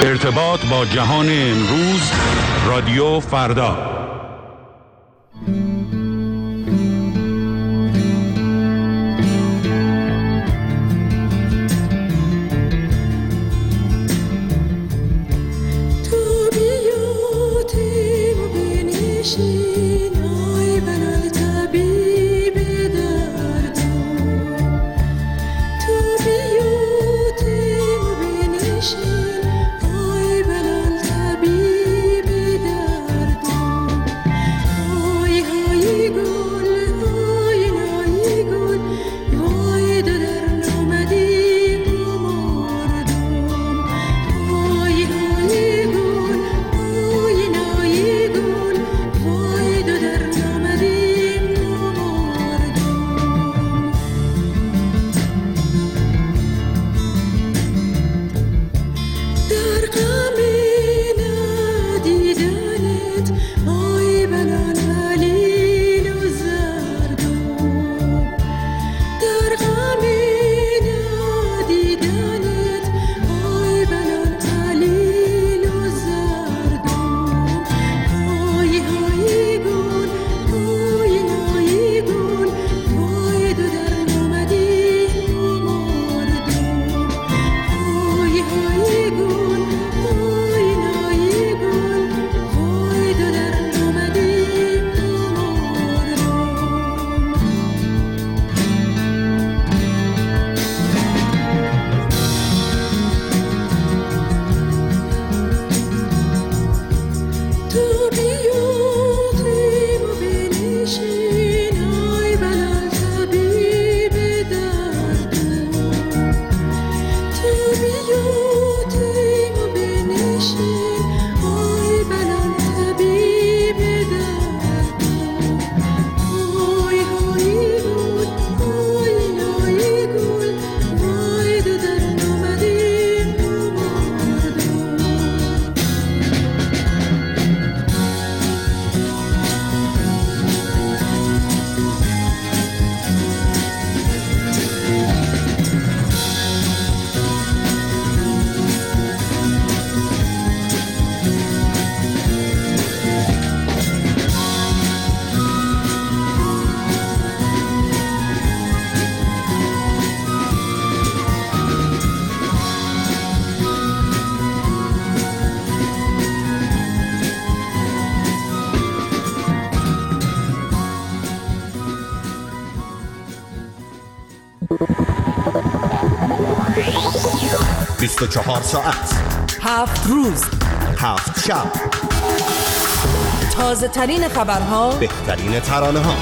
ارتباط با جهان امروز، رادیو فردا. بیست و 24 ساعت 7 روز 7 شب، تازه ترین خبرها، بهترین ترانه ها.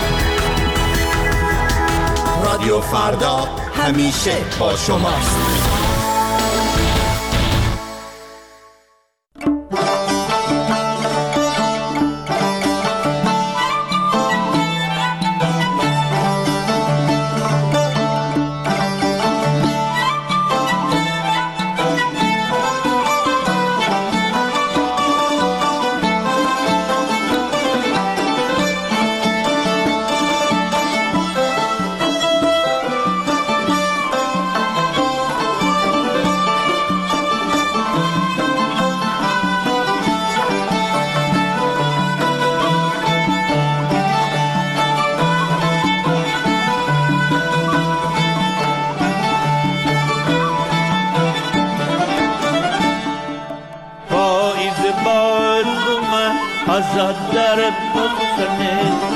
رادیو فردا همیشه با شماست. azad dar bafsane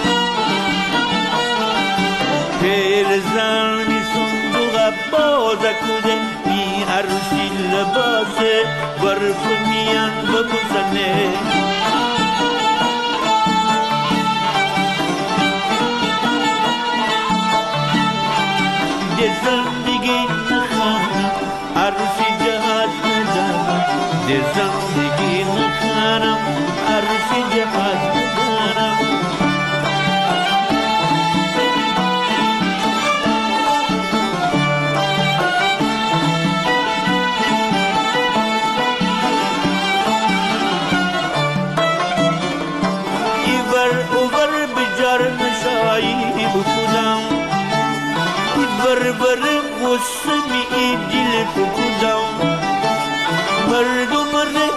Perzan mi sunduğa boza kude mi arshi labase varfumiyan bafsane Zindagi nakhana arshi jahaz nadana Zindagi nakhana arshi jahaz nadana Ivar uvar bijar nasai bukudam بربر قسمی دل فکودم مردم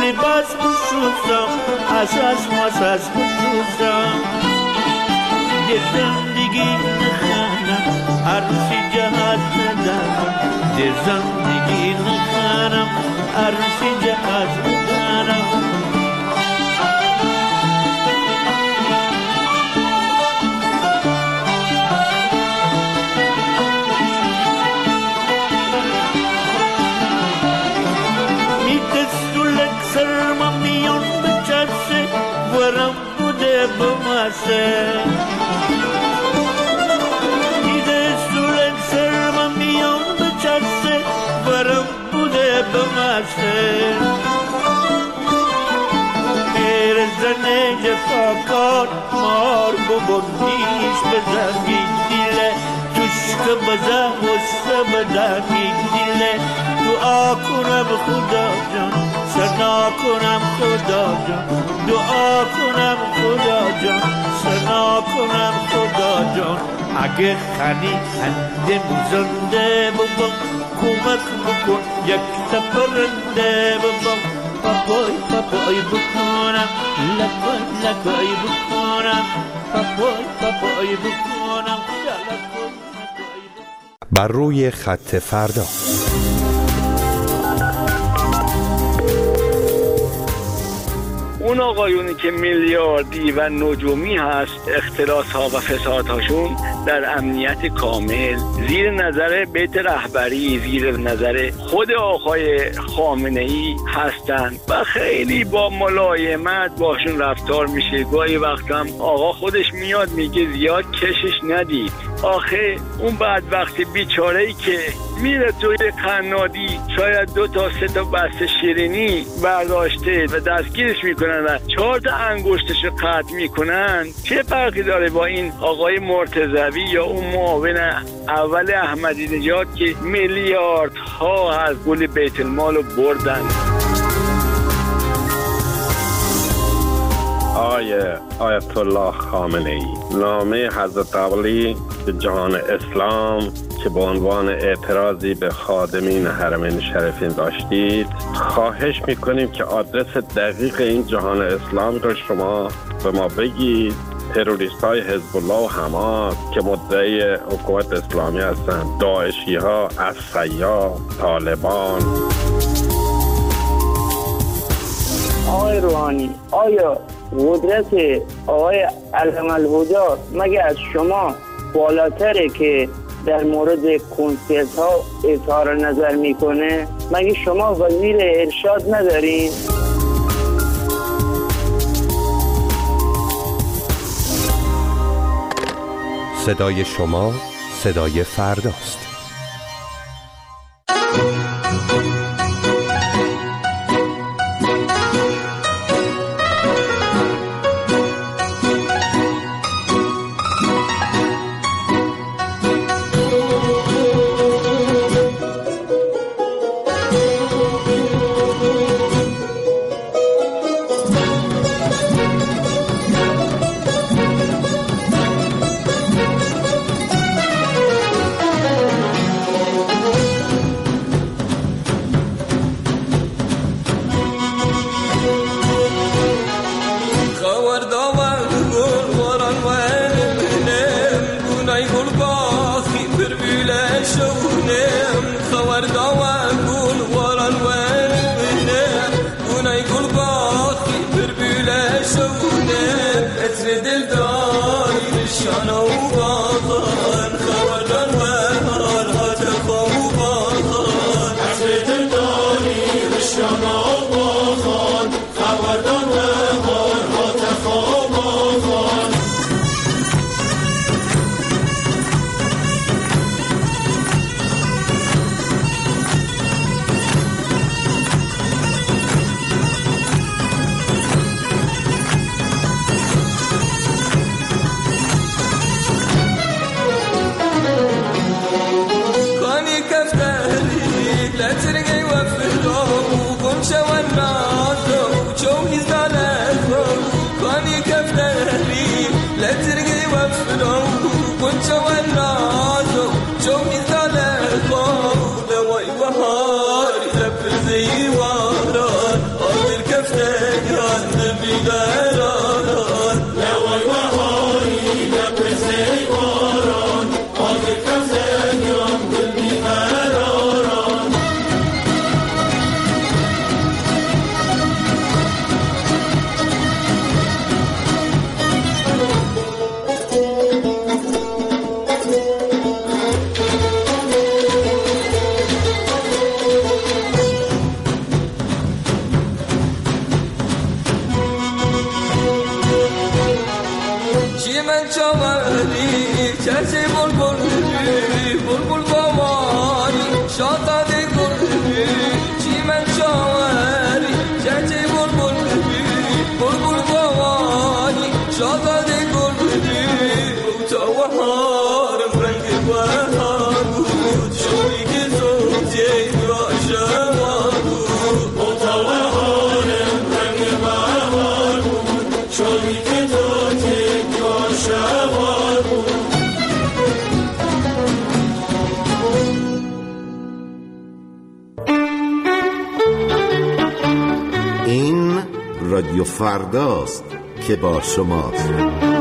لباس بشوزم اساس مساس بشوزم در زندگی نخانم عروسی جهاز ندارم در زندگی نخانم عروسی جهاز ندارم دیده سولت سرم میان بچسته ورم بوده بمسته میر زنه جفاکار مار ببندیش بزنی دیله توشک بزن وسته بدنی دیله دعا کنم خدا جان سنا کنم خدا جان دعا کنم خدا جان سنا کنم خدا جان اگه خنی اندم زنده ببم کمک بکن یک تپرنده ببم پاپای پاپای بکنم لکای لکای بکنم پاپای پاپای بکنم بر روی خط فردا اون آقایونی که میلیاردی و نجومی هست اختلاس ها و فساد هاشون در امنیت کامل زیر نظر بیت رهبری زیر نظر خود آقای خامنه ای هستن و خیلی با ملایمت باشون رفتار میشه. گاهی وقت هم آقا خودش میاد میگه زیاد کشش ندید. آخه اون بدبخت بیچاره ای که میره توی قنادی شاید 2 تا 3 تا بسته شیرینی برداشته و دستگیرش میکنن و 4 تا انگشتش رو قطع میکنن، چه فرقی داره با این آقای مرتضوی یا اون معاون اول احمدی نژاد که میلیاردها از پول بیت المال رو بردن؟ آیت الله خامنه ای نامه حضرت علی به جهان اسلام که به عنوان اعتراضی به خادمین حرمین شریفین داشتید، خواهش میکنیم که آدرس دقیق این جهان اسلام را شما به ما بگید. تروریست های حزب الله و حماس که مدعی حکومت اسلامی هستند، داعشی ها، عصیا، طالبان. آقای روحانی، آیا قدرت آقای علم الهدا مگه از شما بالاتره که در مورد کنسرت ها اظهار نظر میکنه؟ مگه شما وزیر ارشاد ندارین؟ صدای شما صدای فرداست. رادیو فرداست که با شماست.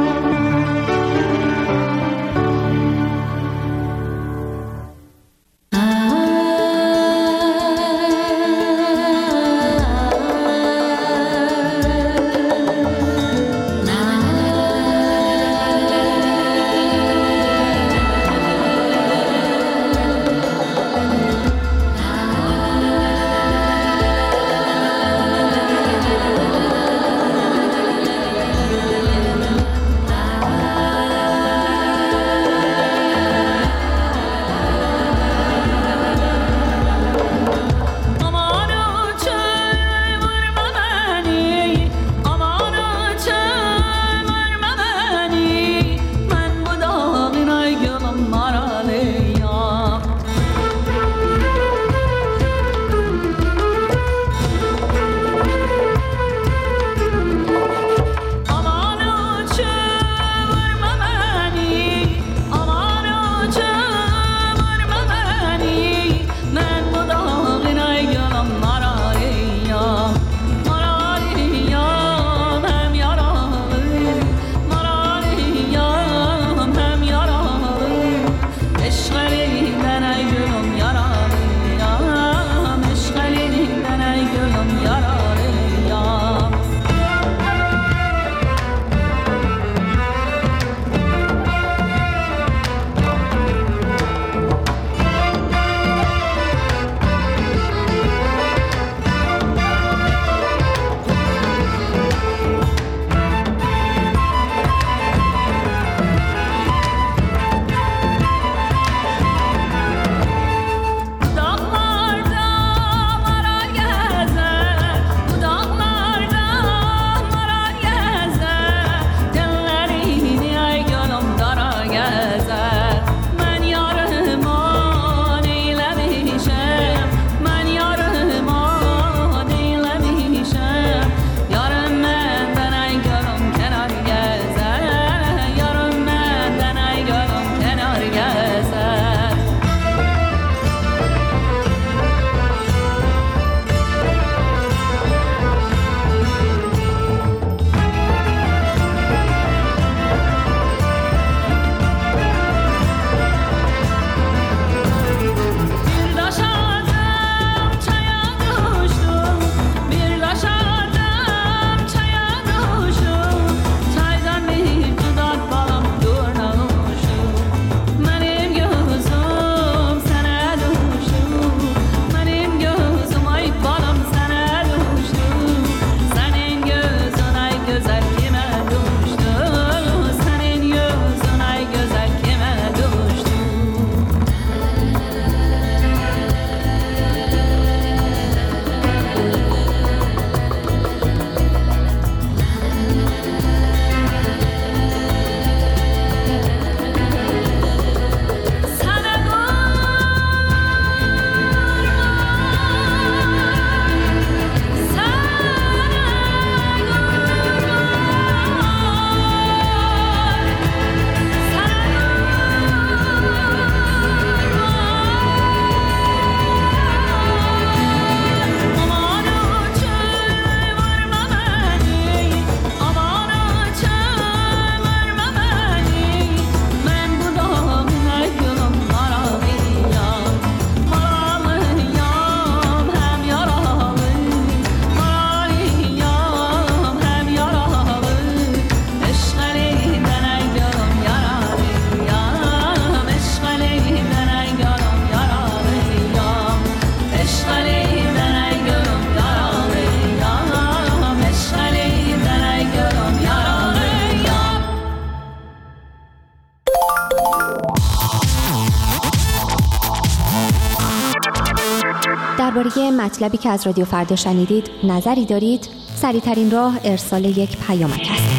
درباره مطلبی که از رادیو فردا شنیدید نظری دارید؟ سریع‌ترین راه ارسال یک پیامک است.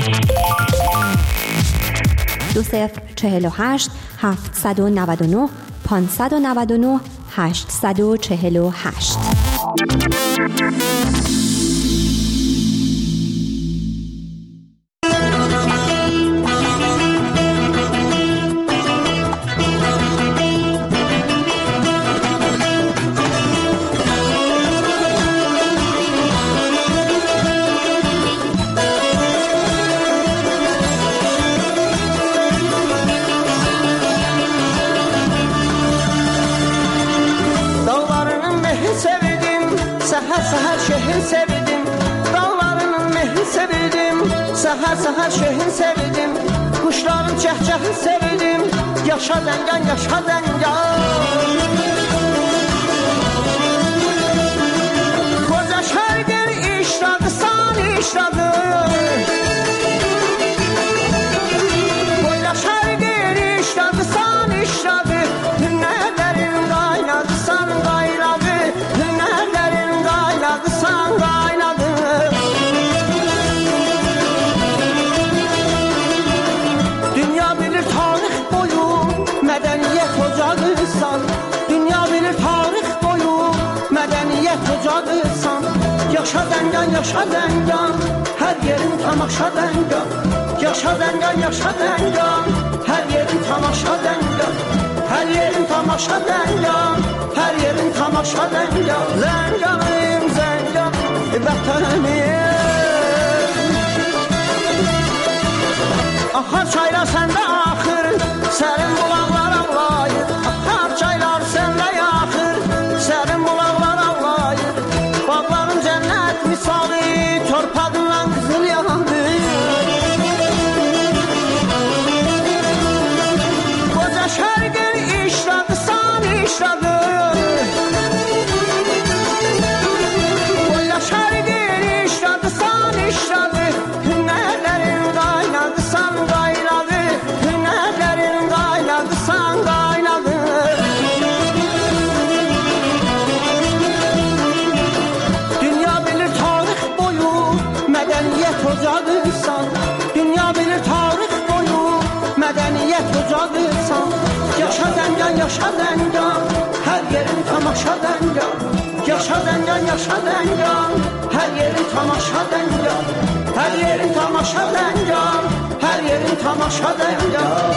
2048 799 599 848. Səhər səhər şehrin sevdim, dağlarının mehri sevdim. Səhər səhər şehrin sevdim, kuşların cəhcəhi sevdim. Yaşa dəngan, yaşa dəngan. Koca şərqin işradı, san işradı. Koca şərqin işradı, san işradı. Hünnərlərin qaynadı, san qaynadı. Hünnərlərin qaynadı, san qaynadı. Dünya bilir tarix boyu mədəniyyət ocağısan. Dünya bilir tarix boyu mədəniyyət ocağısan. Yaşa dəngan, yaşa dəngan, hər yerin tamaşa dəngan. Yaşa dəngan, yaşa dəngan, hər yerin tamaşa dəngan. Hər yerin tamaşa dəngan, hər yerin tamaşa dəngan. Zənganım, zəngan, vətənim. Axar çaylar səndə axır, sərin bulaqlar ağlayır. Axar çaylar səndə yaxır, sərin bulaqlar ağlayır. Bağların cənnət misali, torpağından qızıl yandı. Qoca şərqin işradı, san işradı. Qoca şərqin işradı, san işradı. Hünnərlərin qaynadı, san qaynadı. Hünnərlərin qaynadı, san qaynadı. Dünya bilir tarix boyu mədəniyyət ocağısan. Dünya bilir tarix boyu mədəniyyət ocağısan. Yaşa dəngan, yaşa dəngan, hər yerin tamaşa dəngan. Yaşa dəngan, yaşa dəngan, hər yerin tamaşa dəngan. Hər yerin tamaşa dəngan, hər yerin tamaşa dəngan.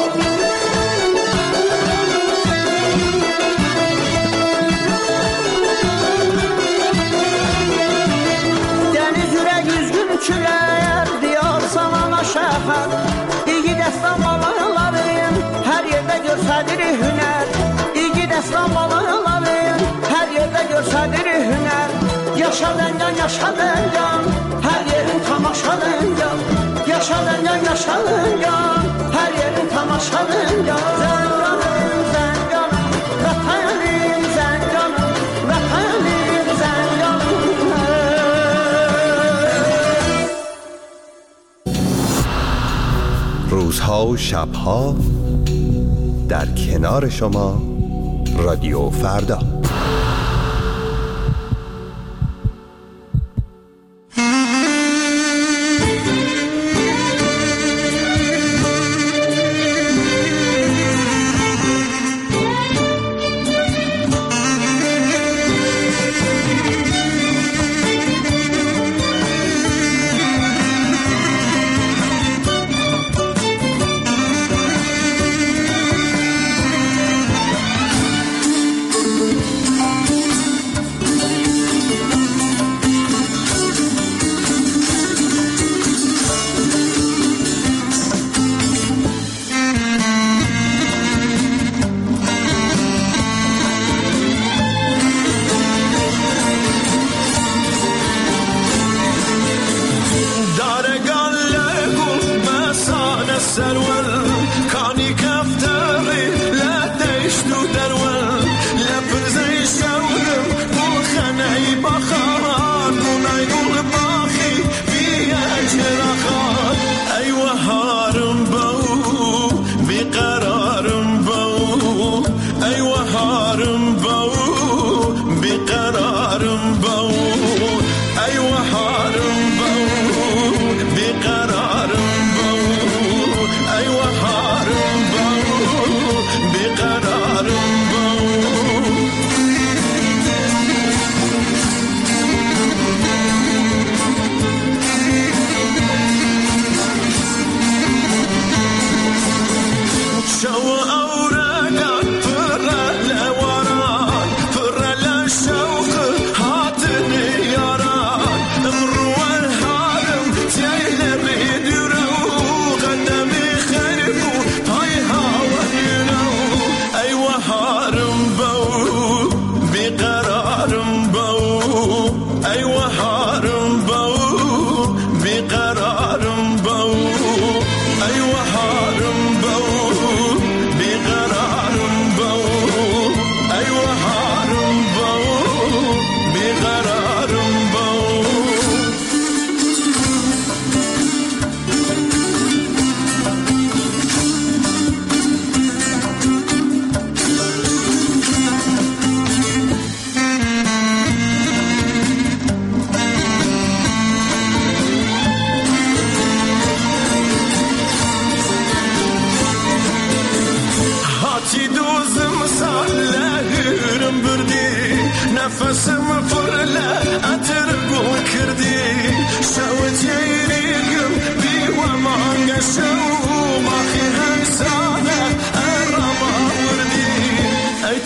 Dəniz ürək üzgün külər, diyar samana şəhər. İyi dəstan balıqların, hər yerdə görsədir hünər. İyi dəstan balıqların, hər yerdə görsədir hünər. Yaşa dəngan, yaşa dəngan, hər yerin tamaşa dəngan. Yaşa dəngan, yaşa dəngan, hər yerin tamaşa dəngan. Zənganım, zənganım, vətənim, zənganım, vətənim, zənganım. روزها و شبها در کنار شما رادیو فردا.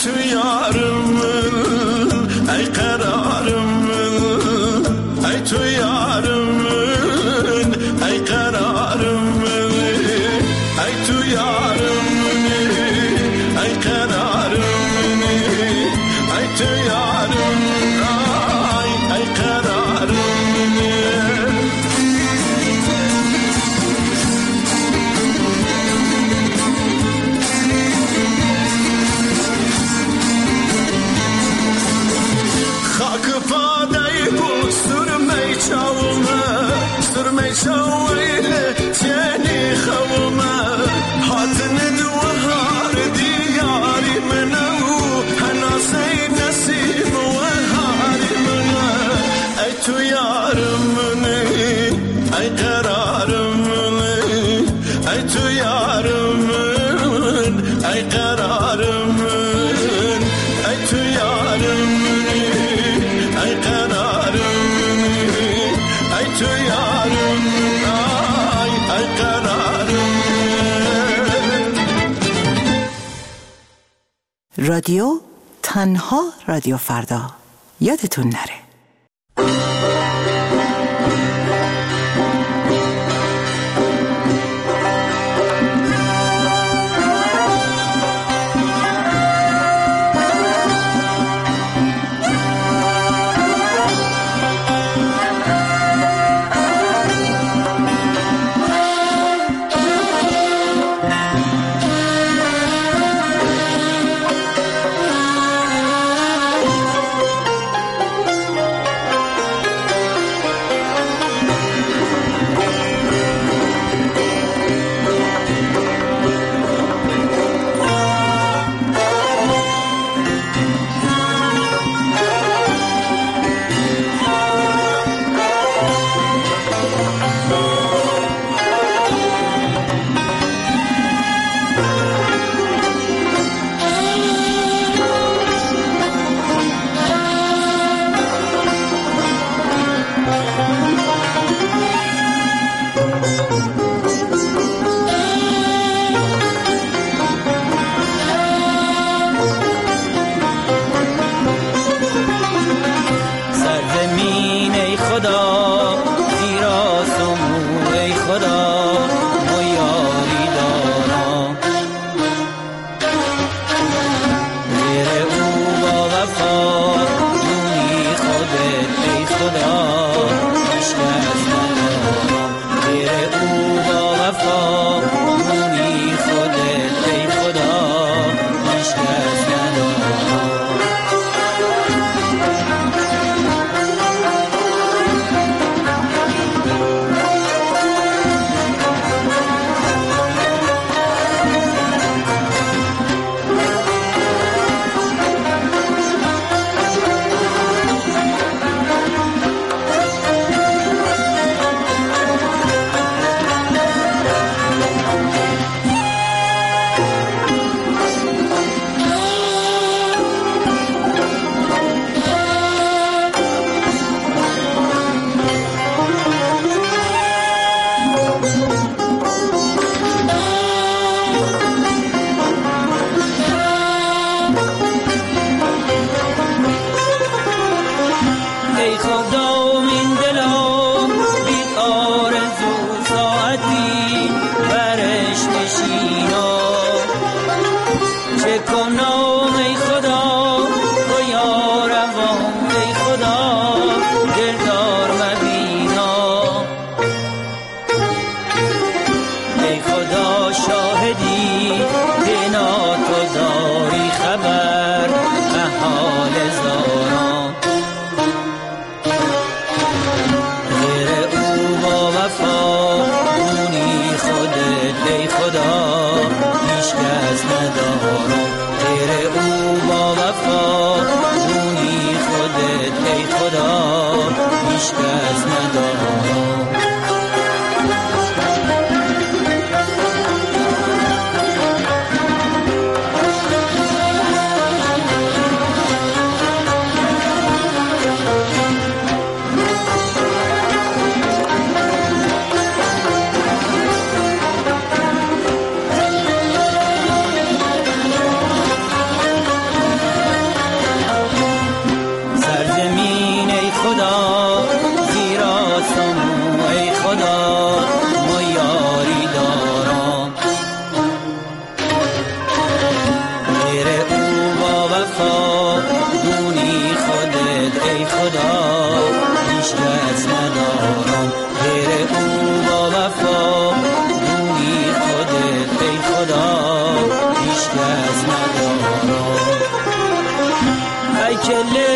تو یارمون ای قرارمون ای تو یارمون ای قرارمون ای تو یارمون ای قرارمون ای تو یارمون ای قرارمون خاک پادای بود سرمه چاومه سرمه چاویله تینی خومه حاتن دوهار دیاری منو هناسی نسیم و هاری منه ای تو یارمونه ای قرارمونه ای تو یارمون ای قرارمون ای تو یارمونه ای قرارمون ای تو یارمون ای قرارمون. رادیو تنها رادیو فردا، یادتون نره. هیچ کس ندارم غیر او با وفا، دونی خودت ای خدا هیچ کس ندارم. ای کله